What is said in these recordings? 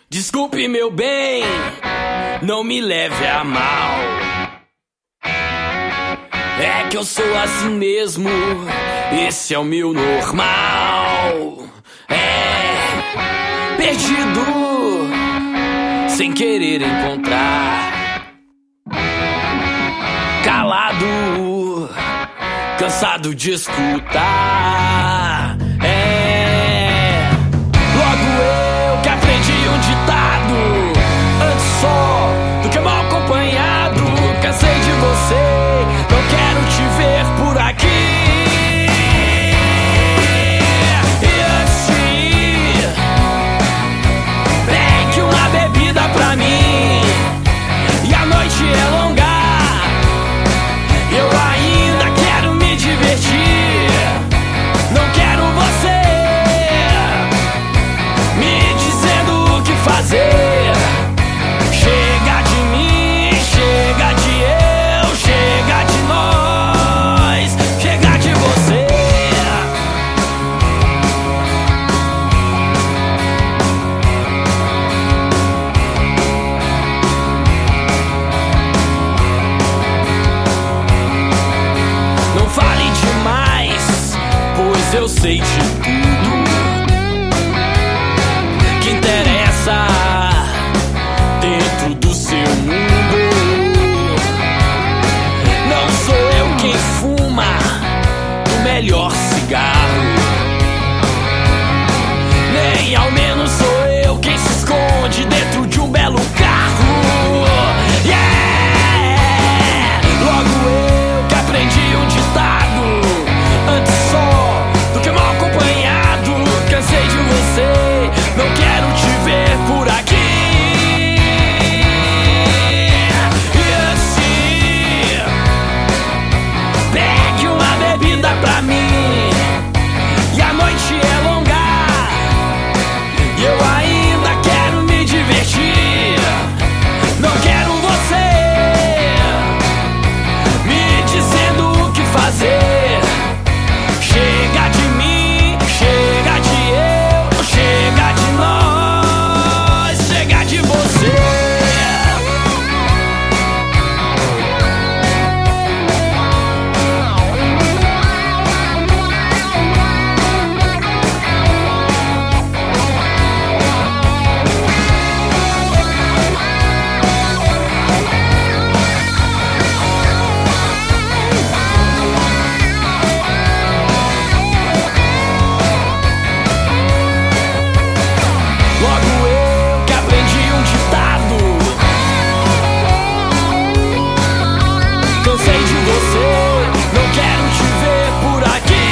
Desculpe, meu bem, não me leve a mal. É que eu sou assim mesmo, esse é o meu normal. É perdido, sem querer encontrar. Calado, cansado de escutar. Logo eu que aprendi um ditado: antes só do que mal acompanhado. Cansei de você, não quero te ver por aqui. E antes de ir, pegue uma bebida pra mim. E a noite é longa, eu ainda quero me divertir. Não quero você me dizendo o que fazer. Chega de mim, chega de eu, chega de nós, chega de você. Não fale demais, pois eu sei de tudo que interessa dentro do seu mundo. Não sou eu quem fuma o melhor cigarro, nem ao menos sou eu quem se esconde dentro de um belo carro. Yeah! Logo eu que aprendi um ditado: antes só do que mal acompanhado. Cansei de você, não quero te ver por aqui. E antes de ir, pegue uma bebida pra mim. E a noite é longa, e eu ainda quero me divertir. Não quero você me dizendo o que fazer. Chega de mim, chega de eu, chega de nós, chega de você. Logo eu que aprendi um ditado: cansei de você, não quero te ver por aqui.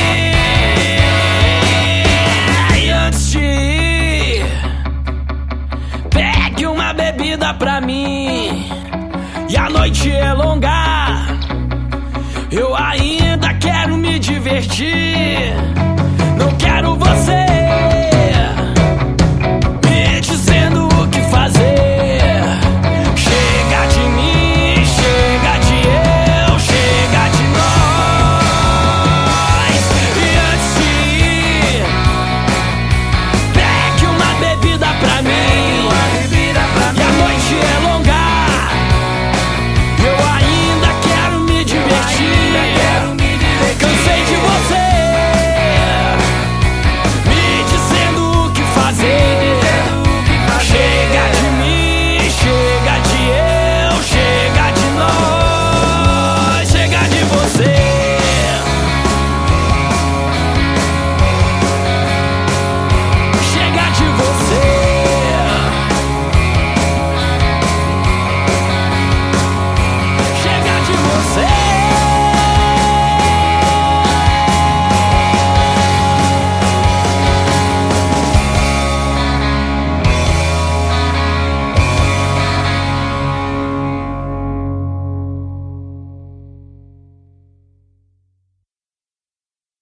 E antes de ir, pegue uma bebida pra mim. E a noite é longa, eu ainda quero me divertir. Não quero você